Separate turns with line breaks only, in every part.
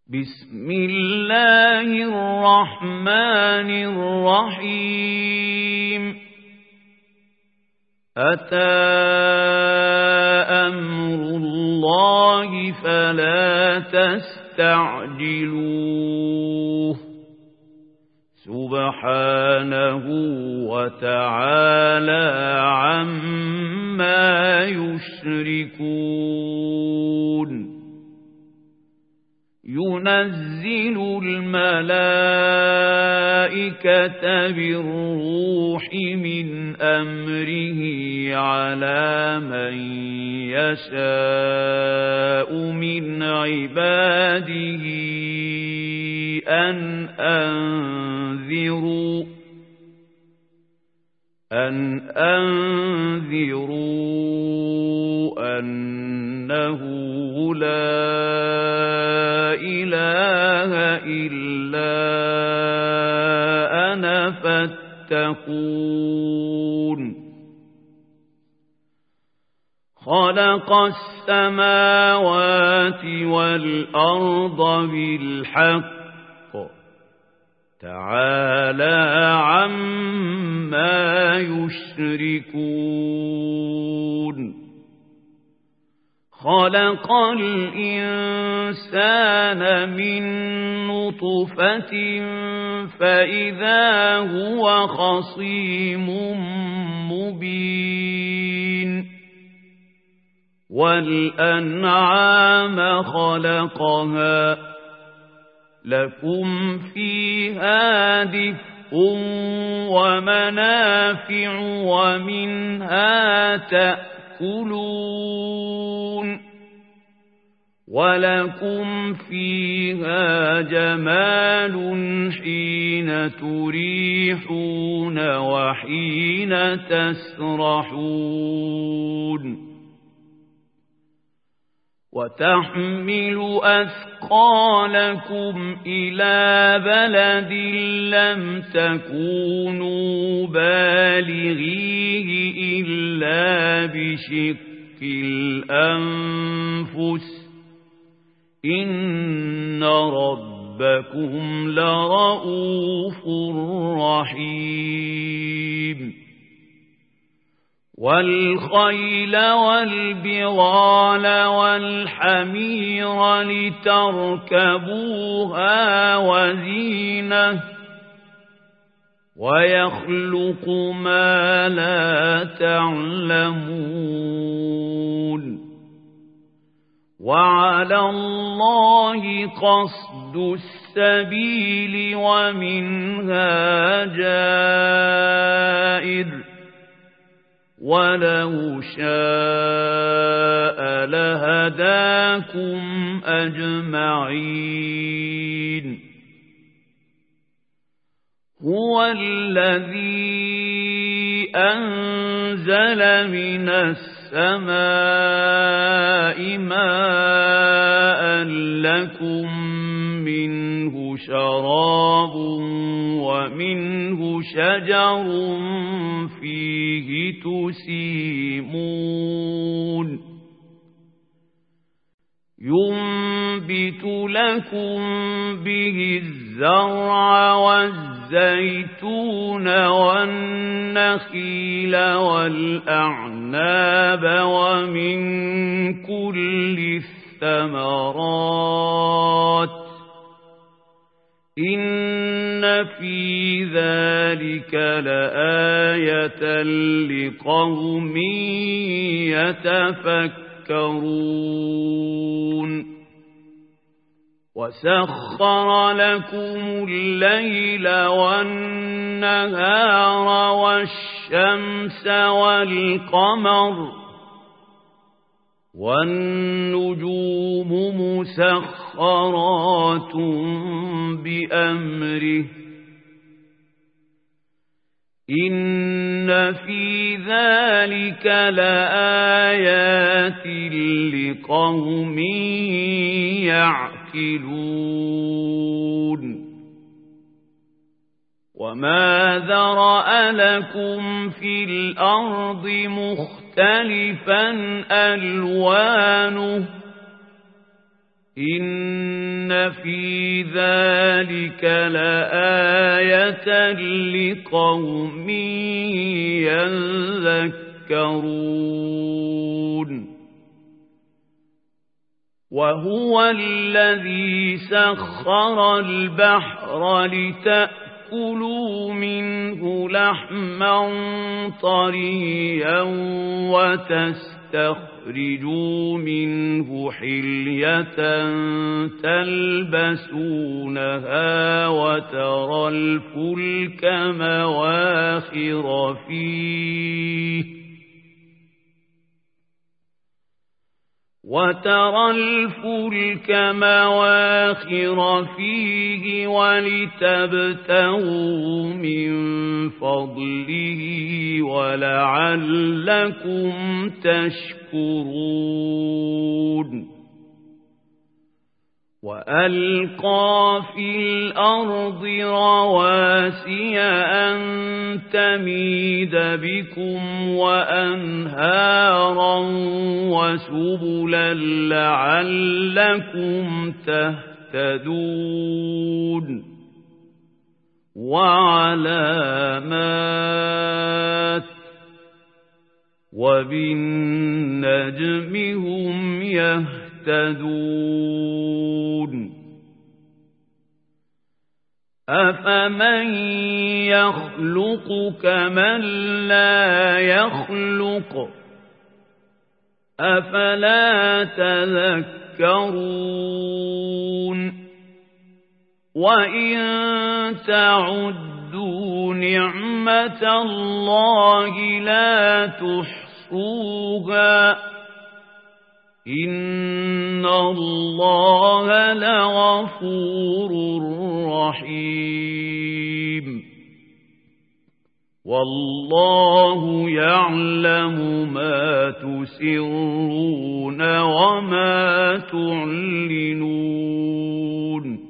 بسم الله الرحمن الرحيم أتى أمر الله فلا تستعجلوه سبحانه وتعالى عما يشركون ينزل الملائكة بالروح من أمره على من يشاء من عباده أن أنذروا أنه لا إله إلا أنا فاتقون خلق السماوات والأرض بالحق تعالى عما يشركون خلق الإنسان من نطفة فإذا هو خصيم مبين والأنعام خلقها لكم فيها دفء ومنافع ومنها تأكلون ولكم فيها جمال حين تريحون وحين تسرحون وتحمل أثقالكم إلى بلد لم تكونوا بالغيه إلا بشق الأنفس إن ربكم لرؤوف رحيم والخيل والبغال والحمير لتركبوها وزينة ويخلق ما لا تعلمون وعلى الله قصد السبيل ومنها جائر ولو شاء لهداكم أجمعين هو الذي أنزل من السماء ماء لكم منه شراب ومنه شجر فيه تسيمون ينبت لكم به الزرع والزيتون والنخيل والأعناب ومن كل الثمرات إن في ذلك لآية لقوم يتفكرون وسخر لكم الليل والنهار والشمس والقمر والنجوم مسخرات بأمره إن في ذلك لآيات لقوم يعقلون وما ذرأ لكم في الأرض مختلفا ألوانه إن في ذلك لآية لقوم يذكرون وهو الذي سخر البحر لتأكلوا منه لحما طريا وتستخرجوا منه حلية تلبسونها وترى الفلك مواخر فيه ولتبتغوا من فضله ولعلكم تشكرون وألقى في الأرض رواسي أن تميد بكم وأنهارا وسبلا لعلكم تهتدون وعلامات وبالنجم هم يهتدون أفمن يخلق كمن لا يخلق أفلا تذكرون وإن تعدوا نعمة الله لا تحصوها إن الله لغفور رحيم والله يعلم ما تسرون وما تعلنون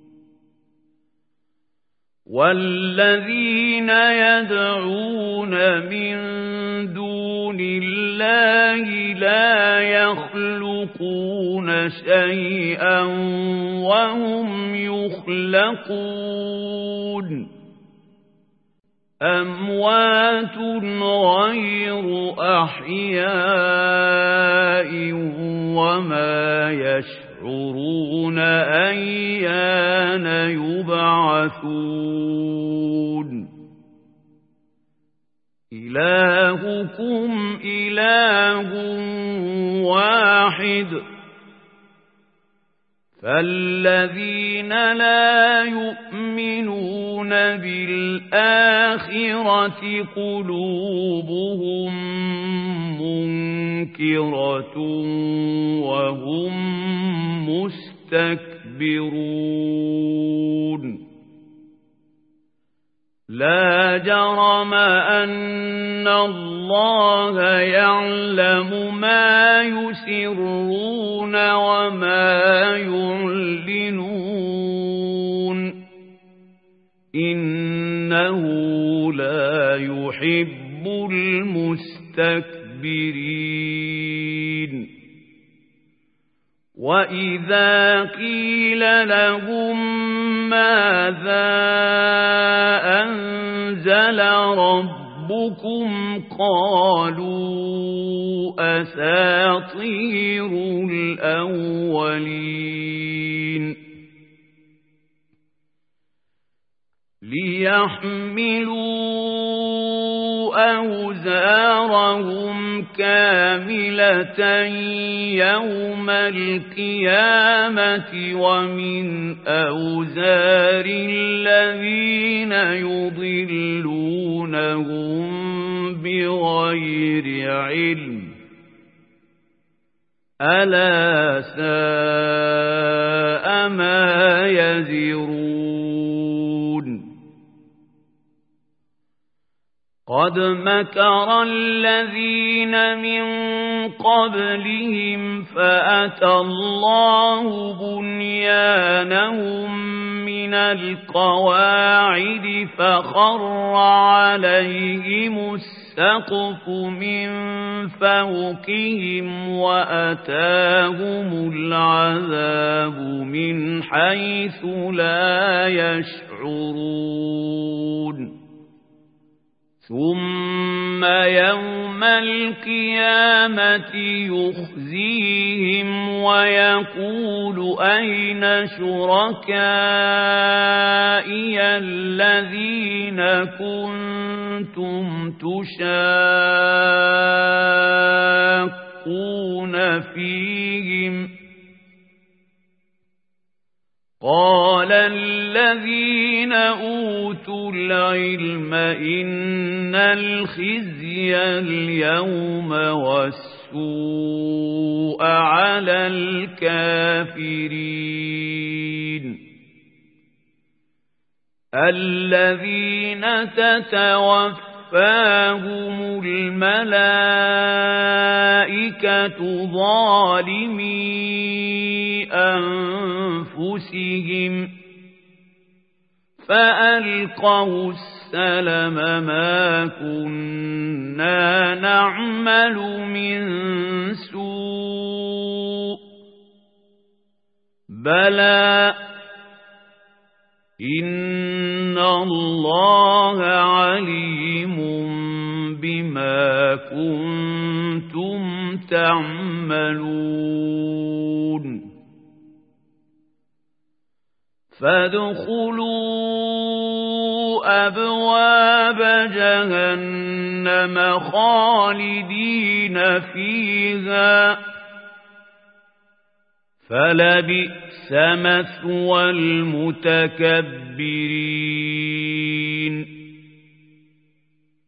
والذين يدعون من دون الله لا يخلقون شيئا وهم يخلقون أموات غير أحياء وما يشعرون أيان يبعثون إلهكم إله واحد فالذين لا يؤمنون بالآخرة قلوبهم منكرة وهم مستكبرون لا جرم أن الله يعلم ما يسرون وما يعلنون إنه لا يحب المستكبرين وإذا قيل لهم ماذا أنزل ربكم قالوا أساطير الأولين ليحملوا أوزارهم كاملة يوم القيامة ومن أوزار الذين يضلونهم بغير علم ألا ساء ما يزرون قد مكر الذين من قبلهم فأتى الله بنيانهم من القواعد فخر عليهم السقف من فوقهم وأتاهم العذاب من حيث لا يشعرون ثم يوم القيامة يخزيهم ويقول أين شركائي الذين كنتم تشاقون فيهم قال الذين أوتوا العلم إن الخزي اليوم والسوء على الكافرين الذين تتوفاهم الملائكة ظالمي أنفسهم فألقوا السلم ما كنا نعمل من سوء بلى إن الله عليم بما كنتم تعملون فادخلوا أبواب جهنم خالدين فيها فلبئس مثوى المتكبرين